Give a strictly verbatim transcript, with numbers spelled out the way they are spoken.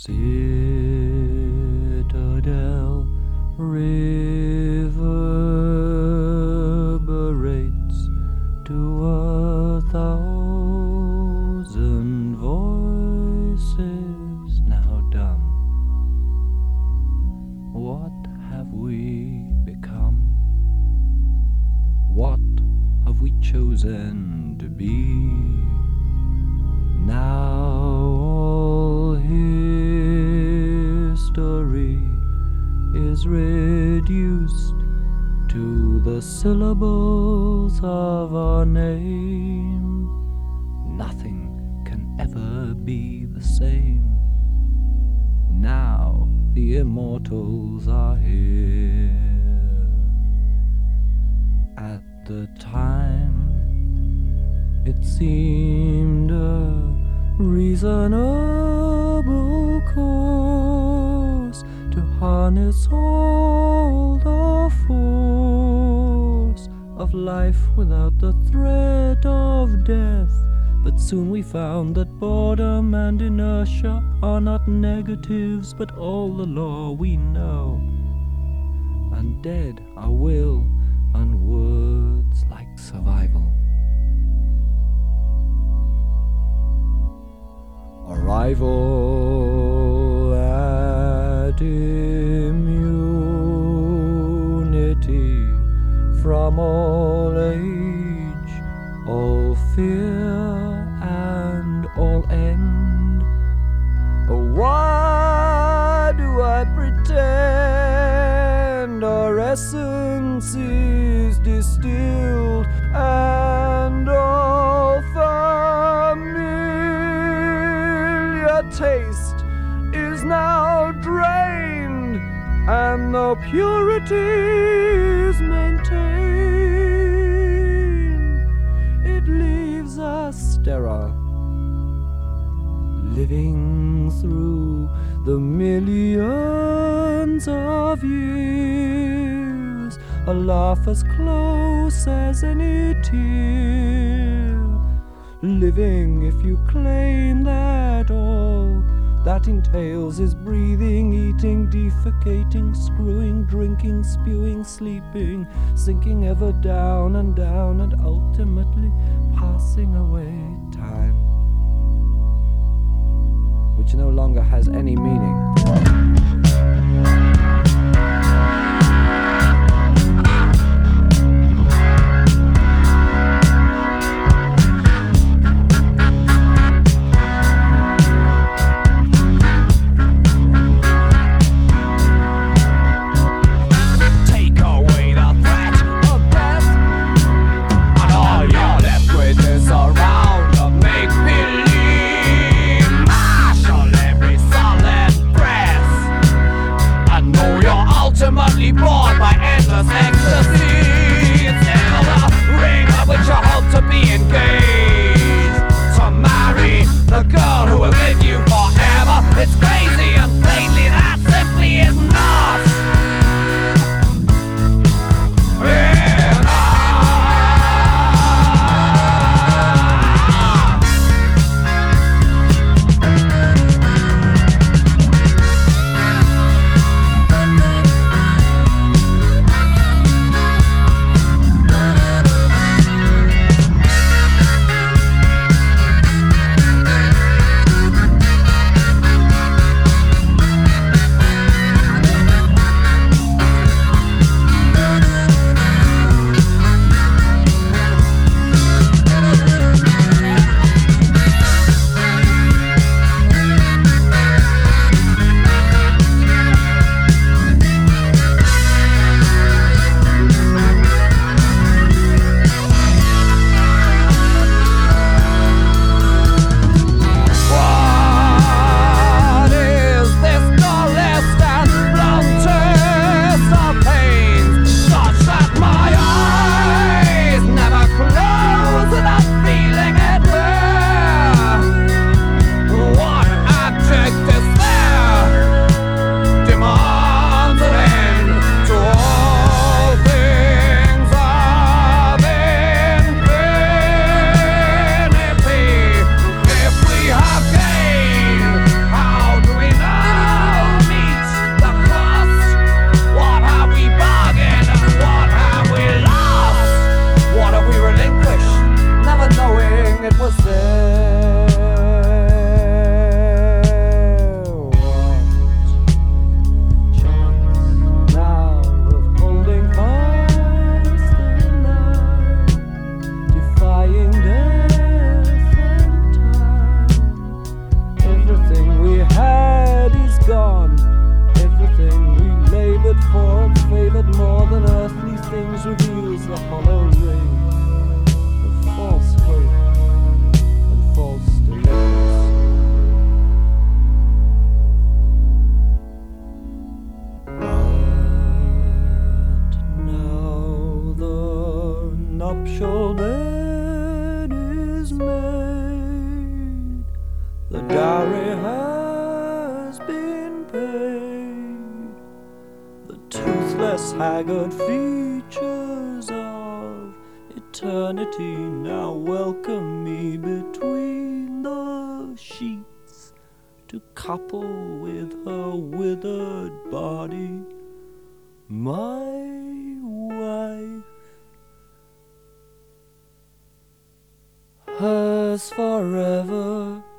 citadel reverberates to a thousand voices now dumb. What have we become? What have we chosen to be? Now all history is reduced to the syllables of our name. Nothing can ever be the same. Now the immortals are here. At the time it seemed a reasonable course to harness all the force of life without the threat of death. But soon we found that boredom and inertia are not negatives, but all the law we know. Undead are will and words like survival. Arrival at immunity from all age, all fear and all end. Oh, why do I pretend our essence is distilled and all familiar taste is now drained and the purity is maintained? It leaves us sterile, living through the millions of years, a laugh as close as any tear. Living if you claim that all that entails is breathing, eating, defecating, screwing, drinking, spewing, sleeping, sinking ever down and down and ultimately passing away time, which no longer has any meaning. Marshal every solid breath. has been paid. The toothless, haggard features of eternity now welcome me between the sheets to couple with her withered body, my wife. Hers forever,